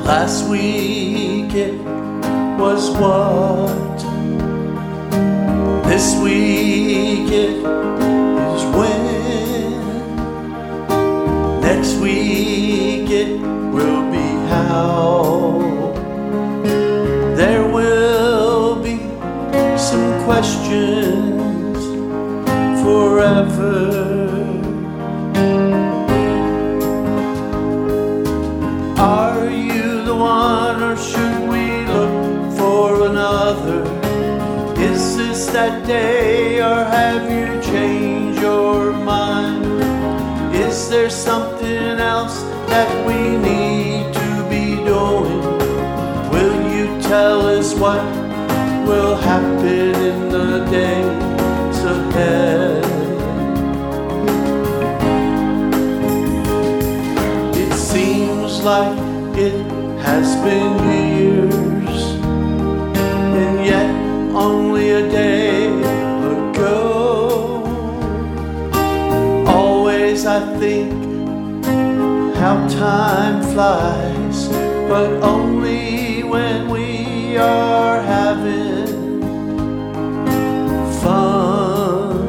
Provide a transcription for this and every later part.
Last week it was what? This week it is when? Next week it will be how? There will be some questions forever. Are you the one, or should we look for another? Is this that day, or have you changed your mind? Is there something else that we need to be doing? Will you tell us what will happen in the days ahead? It seems like it has been years, and yet only a day ago. Always I think how time flies, but only when we are having fun.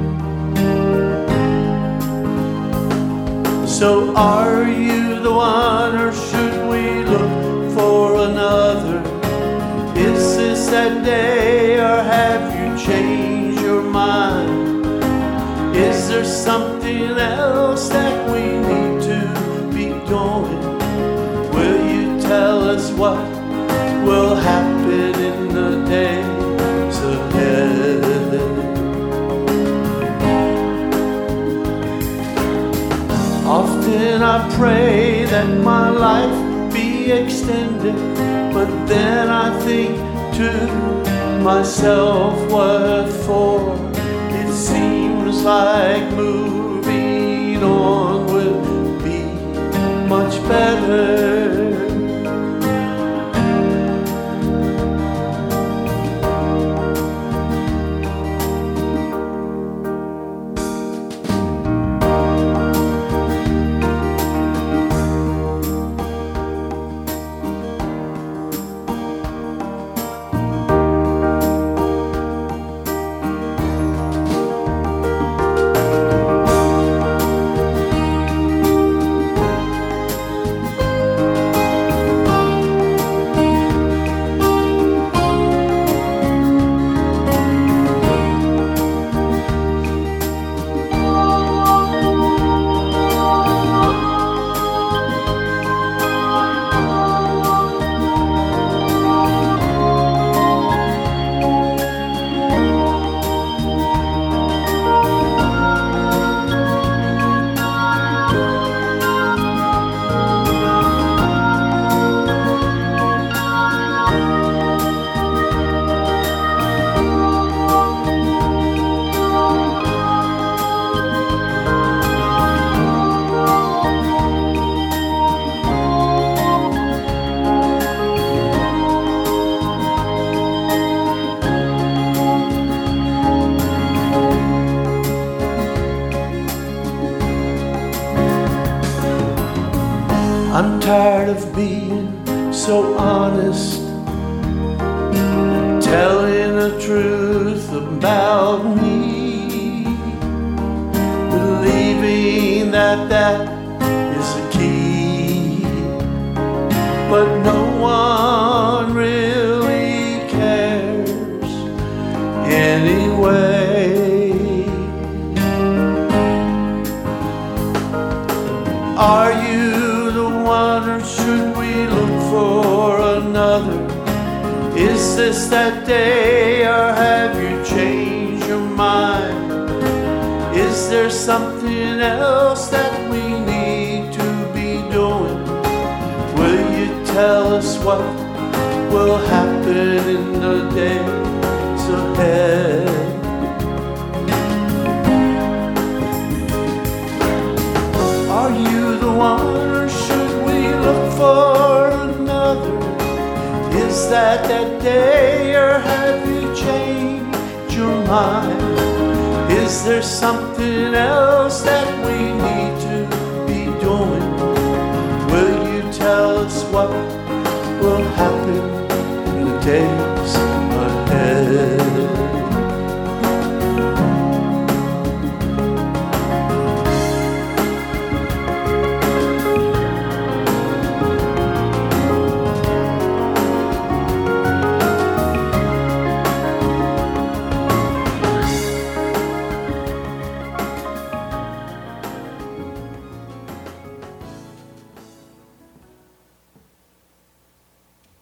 So are you the one, or should we look for another? Is this that day, or have you changed your mind? Is there something else that we need to be doing? Will you tell us what will happen in the days ahead? Often I pray that my life be extended, but then I think to myself, what for? It seems like moving on will be much better. I'm tired of being so honest, telling the truth about me, believing that that is the key, but no one really cares anyway. Are you the one, or should we look for another? Is this that day, or have you changed your mind? Is there something else that we need to be doing? Will you tell us what will happen in the days ahead? Are you the one, or should we look for another? Is that day, or have you changed your mind? Is there something else that